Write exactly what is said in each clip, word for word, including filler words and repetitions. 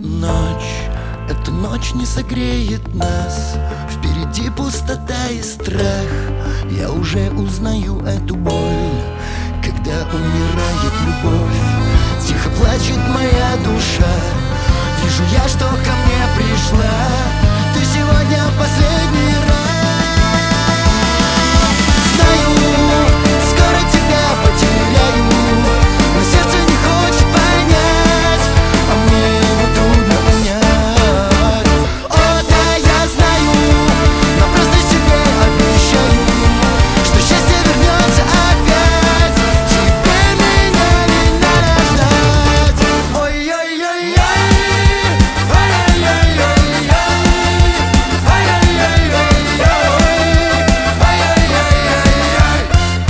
Ночь, эта ночь не согреет нас. Впереди пустота и страх. Я уже узнаю эту боль, когда умирает любовь. Тихо плачет моя душа. Вижу я, что ко мне пришла. Ты сегодня последний раз. Знаю, скоро тебя потеряю, но сердце не хочет понять, а мне его трудно понять. О, да, я знаю, но просто себе обещаю, что счастье вернется опять. Тебе меня не надо ждать. Ой-ой-ой-ой, ой-ой-ой-ой, ой-ой-ой-ой, ой-ой-ой-ой.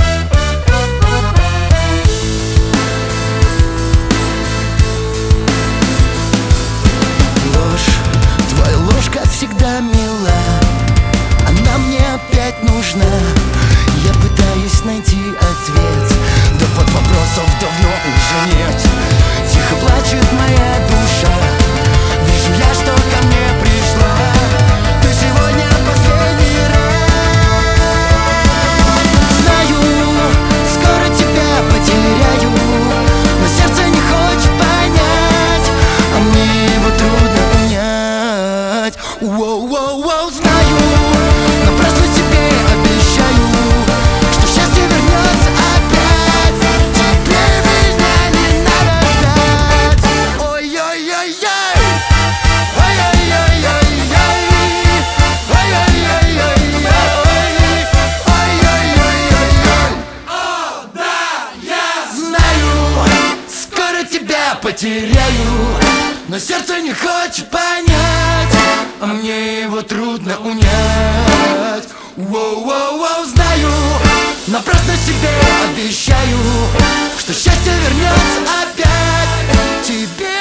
Ложь, твоя ложь, как всегда, мила. Она мне опять нужна. Я пытаюсь найти ответ, да под вопросов давно уже нет. Тихо плачет моя душа. Вижу я, что ко мне пришла. Ты сегодня последний раз. Знаю, скоро тебя потеряю, но сердце не хочет понять, а мне его трудно унять. Воу-воу-воу, знаю, но просто себе обещаю, что счастье вернется опять. Тебе меня не надо ждать. Ой-ой-ой-ой, ой-ой-ой-ой, ой-ой-ой-ой, ой-ой-ой-ой. О, да, я знаю, скоро тебя потеряю, но сердце не хочет понять, а мне его трудно унять. Воу-воу-воу, знаю, но просто себе обещаю, что счастье вернется опять. Тебе